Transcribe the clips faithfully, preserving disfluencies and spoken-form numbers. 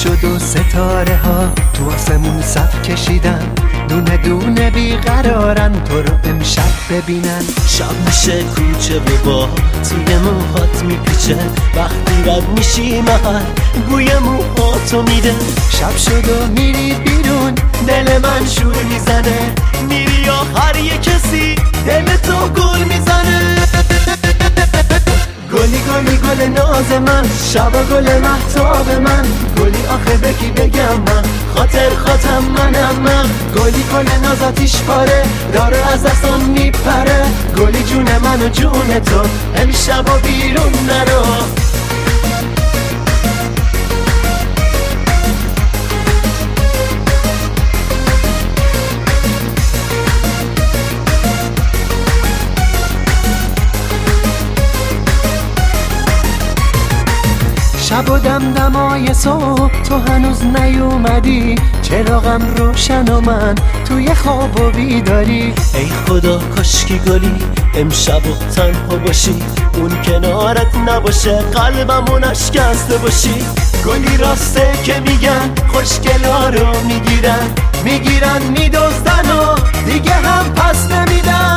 شد و ستاره ها تو آسمون صف کشیدن، دونه دونه بیقرارن تو رو امشب ببینن. شب میشه کوچه و با توی موهات میپیچه، وقتی رد میشی محل بوی موهاتو میده. شب شد و میری بیرون دل من شور میزنه، میری آخر یه کسی دل تو گل میزنه. گلی گلی گل ناز من، شبا گل مهتاب من، گلی آخه بکی بگم من، خاطر خاطم منم من. گلی گل ناز آتیش پاره، داره از دستم میپره، گلی جون من و جون تو امشبا بیرون نرو. شب و دمدمای صبح تو هنوز نیومدی، چراغم روشن و من توی خواب و بیداری. ای خدا کاشکی گلی امشب و تنها باشی، اون کنارت نباشه قلبمون اشکسته باشی. گلی راسته که میگن خوشگلا رو میگیرن، میگیرن میدزدن و دیگه هم پس نمیدن.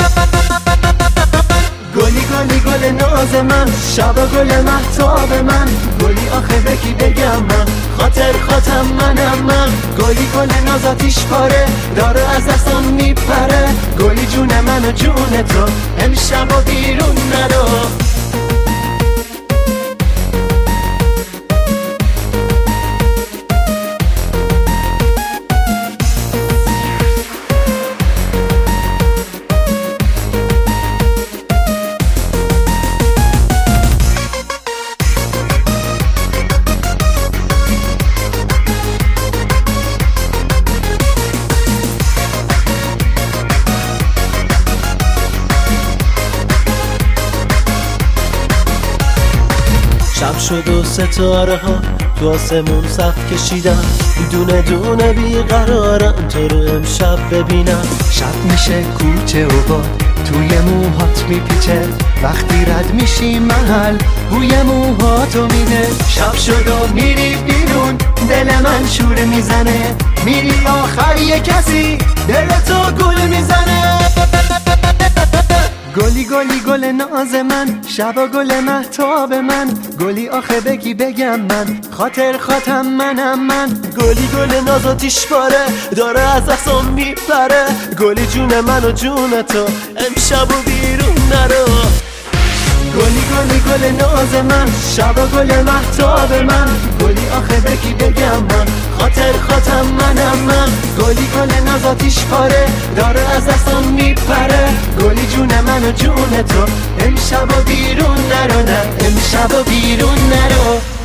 گلی گلی گل ناز من، شبا گل مهتاب من، گلی آخه بکی بگم من، خاطر خاطم منم من. گلی گل ناز آتیش پاره، داره از دستم میپره، گلی جون من و جون تو امشبا بیرون نرو. شب شد و ستاره ها تو آسمون صف کشیدن، دونه دونه بیقرارم تو رو امشب ببینم. شب میشه کوچه و باد توی موهات میپیچه، وقتی رد میشی محل بوی موهاتو میده. شب شد و میری بیرون دل من شور میزنه، میری آخر یه کسی دل تو گل میزنه. گلی گلی گل ناز من، شبا گل مهتاب من، گلی آخه بگی بگم من، خاطر خاطم منم من. گلی گل ناز آتیش پاره، داره از دستم میپره، گلی جون من و جون تو امشب و بیرون نرو. گلی گلی گل ناز من، شبا گل مهتاب من، گلی آخه بگی بگم من، خاطر خاطم منم من. گلی گل ناز آتیش پاره، داره از دستم میپره، گلی جون من و جون تو امشبا بیرون نرو، نه امشبا بیرون نرو.